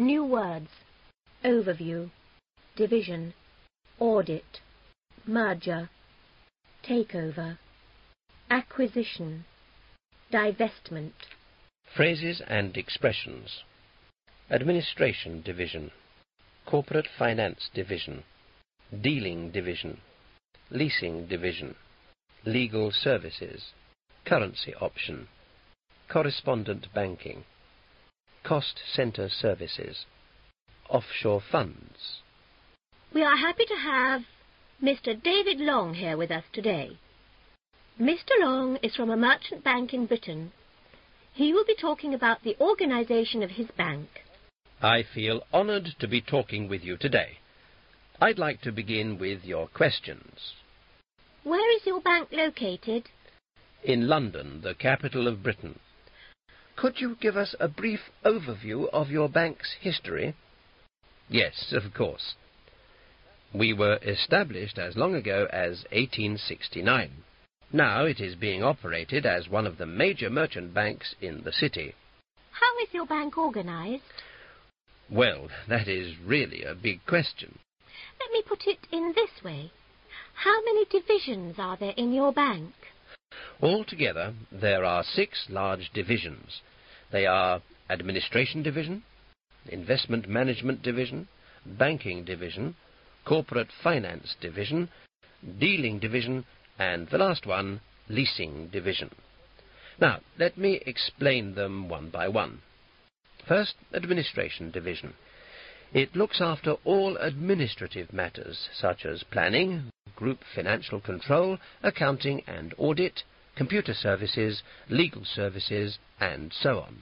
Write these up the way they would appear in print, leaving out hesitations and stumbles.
New words. Overview. Division. Audit. Merger. Takeover. Acquisition. Divestment. Phrases and expressions. Administration Division. Corporate Finance Division. Dealing Division. Leasing Division. Legal Services. Currency Option. Correspondent Banking. Cost Centre Services. Offshore Funds. We are happy to have Mr. David Long here with us today. Mr. Long is from a merchant bank in Britain. He will be talking about the organisation of his bank. I feel honoured to be talking with you today. I'd like to begin with your questions. Where is your bank located? In London, the capital of Britain. Could you give us a brief overview of your bank's history? Yes, of course. We were established as long ago as 1869. Now it is being operated as one of the major merchant banks in the city. How is your bank organised? Well, that is really a big question. Let me put it in this way. How many divisions are there in your bank? Altogether, there are 6 large divisions. They are Administration Division, Investment Management Division, Banking Division, Corporate Finance Division, Dealing Division, and the last one, Leasing Division. Now, let me explain them one by one. First, Administration Division. It looks after all administrative matters, such as planning, group financial control, accounting and audit, computer services, legal services, and so on.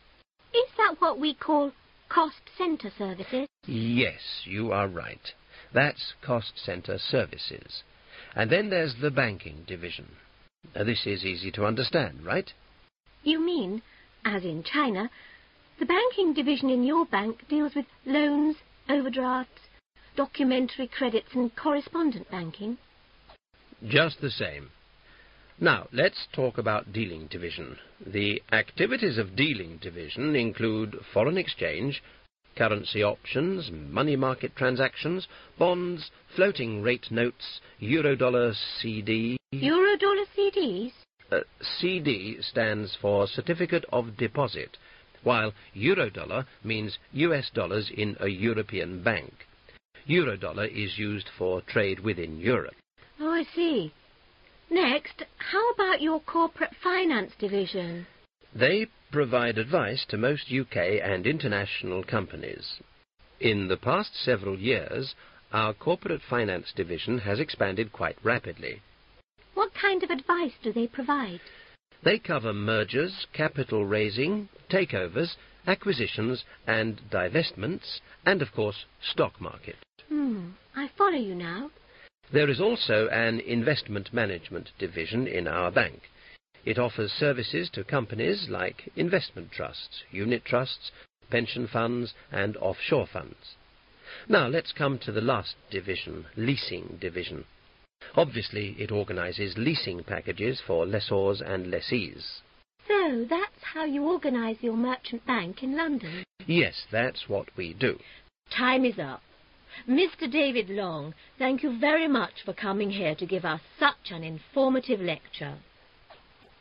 Is that what we call cost centre services? Yes, you are right. That's cost centre services. And then there's the Banking Division. This is easy to understand, right? You mean, as in China, the Banking Division in your bank deals with loans, overdrafts, documentary credits and correspondent banking? Just the same. Now, let's talk about Dealing Division. The activities of Dealing Division include foreign exchange, currency options, money market transactions, bonds, floating rate notes, Eurodollar CD. Eurodollar CDs? CD stands for Certificate of Deposit, while Eurodollar means US dollars in a European bank. Eurodollar is used for trade within Europe. Oh, I see. Next, how about your Corporate Finance Division? They provide advice to most UK and international companies. In the past several years, our Corporate Finance Division has expanded quite rapidly. What kind of advice do they provide? They cover mergers, capital raising, takeovers, acquisitions and divestments, and of course, stock market. I follow you now. There is also an Investment Management Division in our bank. It offers services to companies like investment trusts, unit trusts, pension funds and offshore funds. Now let's come to the last division, Leasing Division. Obviously, it organises leasing packages for lessors and lessees. So that's how you organise your merchant bank in London? Yes, that's what we do. Time is up. Mr. David Long, thank you very much for coming here to give us such an informative lecture.